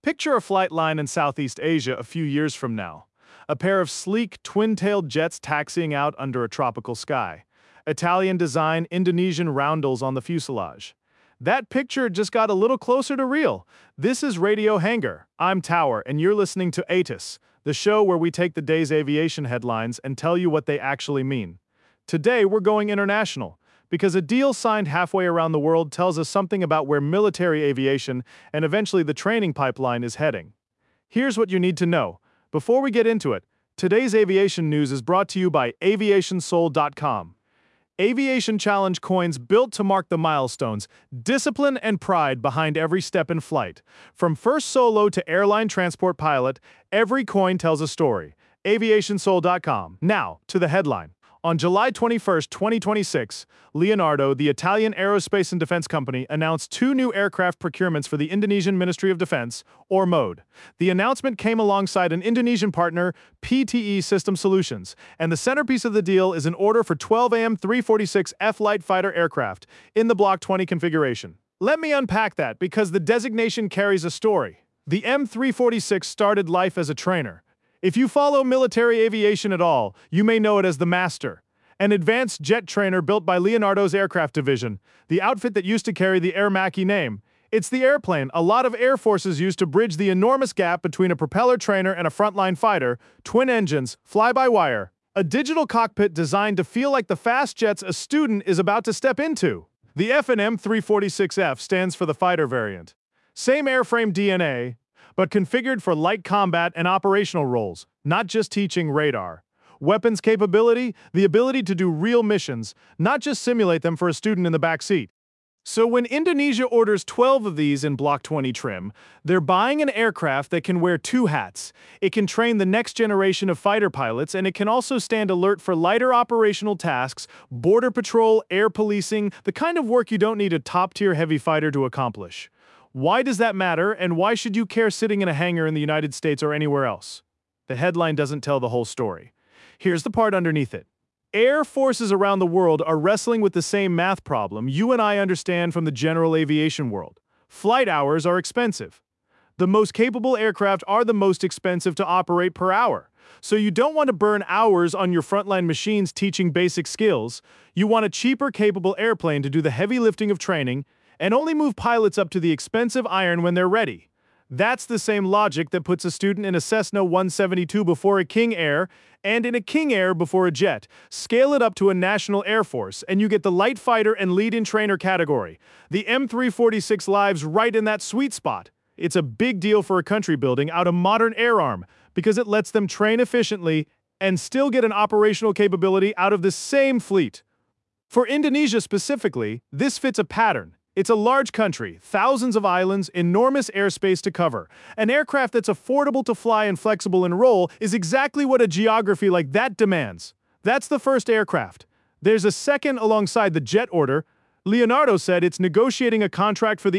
Picture a flight line in Southeast Asia a few years from now. A pair of sleek, twin-tailed jets taxiing out under a tropical sky. Italian design, Indonesian roundels on the fuselage. That picture just got a little closer to real. This is Radio Hangar. I'm Tower, and you're listening to ATIS, the show where we take the day's aviation headlines and tell you what they actually mean. Today, we're going international, because a deal signed halfway around the world tells us something about where military aviation and eventually the training pipeline is heading. Here's what you need to know. Before we get into it, today's aviation news is brought to you by aviationsoul.com. Aviation Challenge coins built to mark the milestones, discipline and pride behind every step in flight. From first solo to airline transport pilot, every coin tells a story. aviationsoul.com. Now, to the headline. On July 21, 2026, Leonardo, the Italian aerospace and defense company, announced two new aircraft procurements for the Indonesian Ministry of Defense, or MODE. The announcement came alongside an Indonesian partner, PTE System Solutions, and the centerpiece of the deal is an order for 12 AN-346F light fighter aircraft in the Block 20 configuration. Let me unpack that because the designation carries a story. The M346 started life as a trainer. If you follow military aviation at all, you may know it as the Master, an advanced jet trainer built by Leonardo's aircraft division, the outfit that used to carry the Air Macchi name. It's the airplane a lot of air forces use to bridge the enormous gap between a propeller trainer and a frontline fighter, twin engines, fly-by-wire, a digital cockpit designed to feel like the fast jets a student is about to step into. The F&M 346F stands for the fighter variant. Same airframe DNA, but configured for light combat and operational roles, not just teaching radar. Weapons capability, the ability to do real missions, not just simulate them for a student in the back seat. So when Indonesia orders 12 of these in Block 20 trim, they're buying an aircraft that can wear two hats. It can train the next generation of fighter pilots, and it can also stand alert for lighter operational tasks, border patrol, air policing, the kind of work you don't need a top-tier heavy fighter to accomplish. Why does that matter, and why should you care sitting in a hangar in the United States or anywhere else? The headline doesn't tell the whole story. Here's the part underneath it. Air forces around the world are wrestling with the same math problem you and I understand from the general aviation world. Flight hours are expensive. The most capable aircraft are the most expensive to operate per hour. So you don't want to burn hours on your frontline machines teaching basic skills. You want a cheaper, capable airplane to do the heavy lifting of training and only move pilots up to the expensive iron when they're ready. That's the same logic that puts a student in a Cessna 172 before a King Air, and in a King Air before a jet. Scale it up to a national air force, and you get the light fighter and lead-in trainer category. The M346 lives right in that sweet spot. It's a big deal for a country building out a modern air arm, because it lets them train efficiently and still get an operational capability out of the same fleet. For Indonesia specifically, this fits a pattern. It's a large country, thousands of islands, enormous airspace to cover. An aircraft that's affordable to fly and flexible in role is exactly what a geography like that demands. That's the first aircraft. There's a second alongside the jet order. Leonardo said it's negotiating a contract for the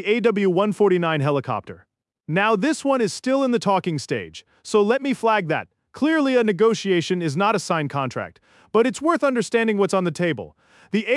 AW149 helicopter. Now this one is still in the talking stage, so let me flag that. Clearly a negotiation is not a signed contract, but it's worth understanding what's on the table. The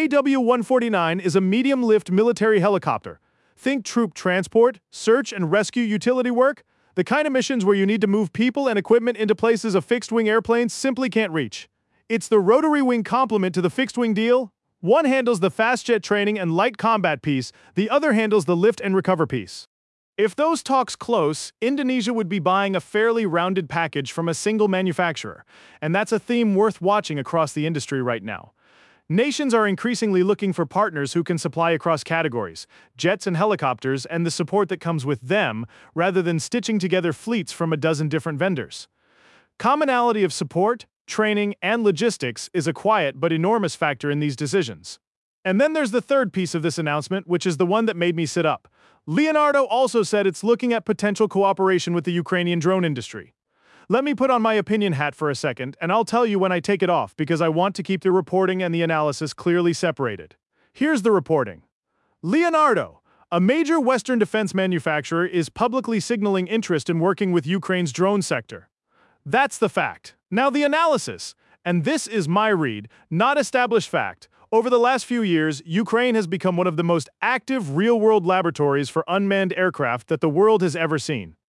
AW149 is a medium-lift military helicopter. Think troop transport, search and rescue utility work, the kind of missions where you need to move people and equipment into places a fixed-wing airplane simply can't reach. It's the rotary wing complement to the fixed-wing deal. One handles the fast jet training and light combat piece, the other handles the lift and recover piece. If those talks close, Indonesia would be buying a fairly rounded package from a single manufacturer, and that's a theme worth watching across the industry right now. Nations are increasingly looking for partners who can supply across categories, jets and helicopters, and the support that comes with them, rather than stitching together fleets from a dozen different vendors. Commonality of support, training, and logistics is a quiet but enormous factor in these decisions. And then there's the third piece of this announcement, which is the one that made me sit up. Leonardo also said it's looking at potential cooperation with the Ukrainian drone industry. Let me put on my opinion hat for a second, and I'll tell you when I take it off because I want to keep the reporting and the analysis clearly separated. Here's the reporting. Leonardo, a major Western defense manufacturer, is publicly signaling interest in working with Ukraine's drone sector. That's the fact. Now the analysis, and this is my read, not established fact. Over the last few years, Ukraine has become one of the most active real-world laboratories for unmanned aircraft that the world has ever seen.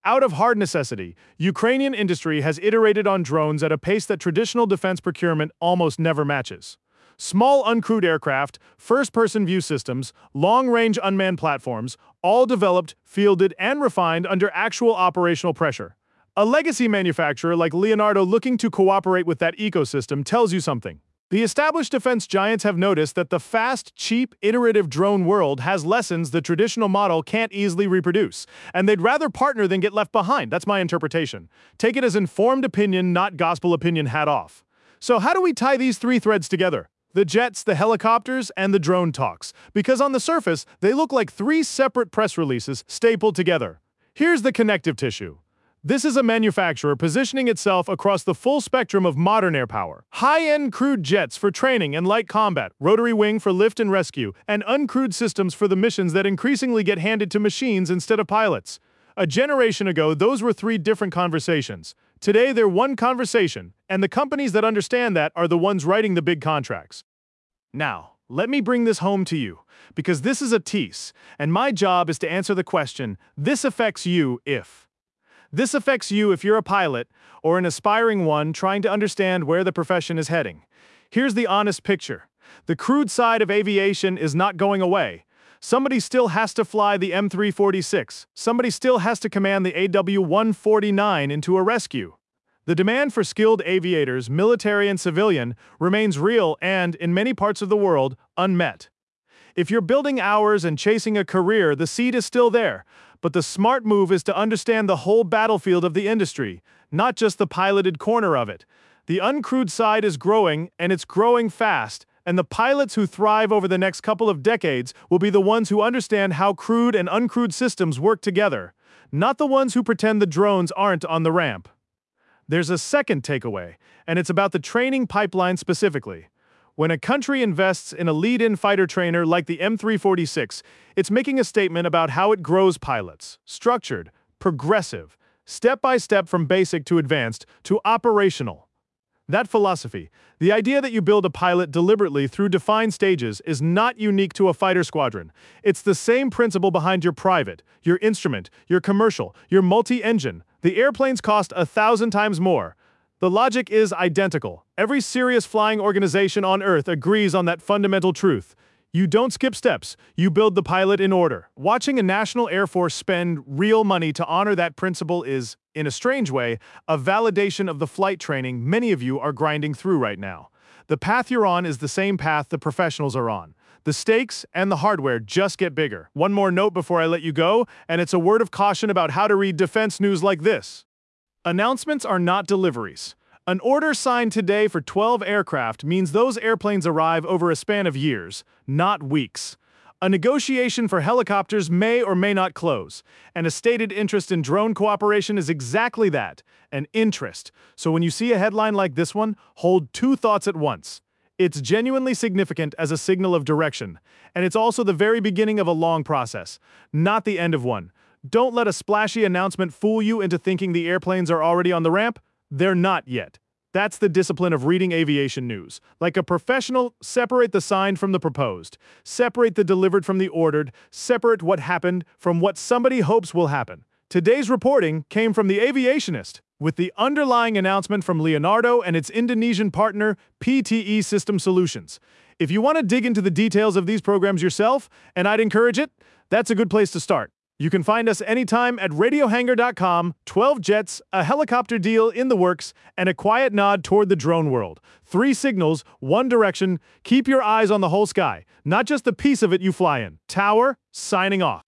Out of hard necessity, Ukrainian industry has iterated on drones at a pace that traditional defense procurement almost never matches. Small uncrewed aircraft, first-person view systems, long-range unmanned platforms, all developed, fielded, and refined under actual operational pressure. A legacy manufacturer like Leonardo looking to cooperate with that ecosystem tells you something. The established defense giants have noticed that the fast, cheap, iterative drone world has lessons the traditional model can't easily reproduce, and they'd rather partner than get left behind. That's my interpretation. Take it as informed opinion, not gospel opinion, hat off. So how do we tie these three threads together? The jets, the helicopters, and the drone talks. Because on the surface, they look like three separate press releases stapled together. Here's the connective tissue. This is a manufacturer positioning itself across the full spectrum of modern air power. High-end crewed jets for training and light combat, rotary wing for lift and rescue, and uncrewed systems for the missions that increasingly get handed to machines instead of pilots. A generation ago, those were three different conversations. Today, they're one conversation, and the companies that understand that are the ones writing the big contracts. Now, let me bring this home to you, because this is a tease, and my job is to answer the question, this affects you if. This affects you if you're a pilot, or an aspiring one trying to understand where the profession is heading. Here's the honest picture. The crewed side of aviation is not going away. Somebody still has to fly the M346. Somebody still has to command the AW149 into a rescue. The demand for skilled aviators, military and civilian, remains real and, in many parts of the world, unmet. If you're building hours and chasing a career, the seat is still there. But the smart move is to understand the whole battlefield of the industry, not just the piloted corner of it. The uncrewed side is growing, and it's growing fast, and the pilots who thrive over the next couple of decades will be the ones who understand how crewed and uncrewed systems work together, not the ones who pretend the drones aren't on the ramp. There's a second takeaway, and it's about the training pipeline specifically. When a country invests in a lead-in fighter trainer like the M346, it's making a statement about how it grows pilots. Structured, progressive, step-by-step from basic to advanced to operational. That philosophy, the idea that you build a pilot deliberately through defined stages, is not unique to a fighter squadron. It's the same principle behind your private, your instrument, your commercial, your multi-engine. The airplanes cost 1,000 times more. The logic is identical. Every serious flying organization on Earth agrees on that fundamental truth. You don't skip steps, you build the pilot in order. Watching a National Air Force spend real money to honor that principle is, in a strange way, a validation of the flight training many of you are grinding through right now. The path you're on is the same path the professionals are on. The stakes and the hardware just get bigger. One more note before I let you go, and it's a word of caution about how to read defense news like this. Announcements are not deliveries. An order signed today for 12 aircraft means those airplanes arrive over a span of years, not weeks. A negotiation for helicopters may or may not close, and a stated interest in drone cooperation is exactly that, an interest. So when you see a headline like this one, hold two thoughts at once. It's genuinely significant as a signal of direction, and it's also the very beginning of a long process, not the end of one. Don't let a splashy announcement fool you into thinking the airplanes are already on the ramp. They're not yet. That's the discipline of reading aviation news. Like a professional, separate the signed from the proposed. Separate the delivered from the ordered. Separate what happened from what somebody hopes will happen. Today's reporting came from The Aviationist, with the underlying announcement from Leonardo and its Indonesian partner, PTE System Solutions. If you want to dig into the details of these programs yourself, and I'd encourage it, that's a good place to start. You can find us anytime at radiohangar.com, 12 jets, a helicopter deal in the works, and a quiet nod toward the drone world. 3 signals, 1 direction. Keep your eyes on the whole sky, not just the piece of it you fly in. Tower, signing off.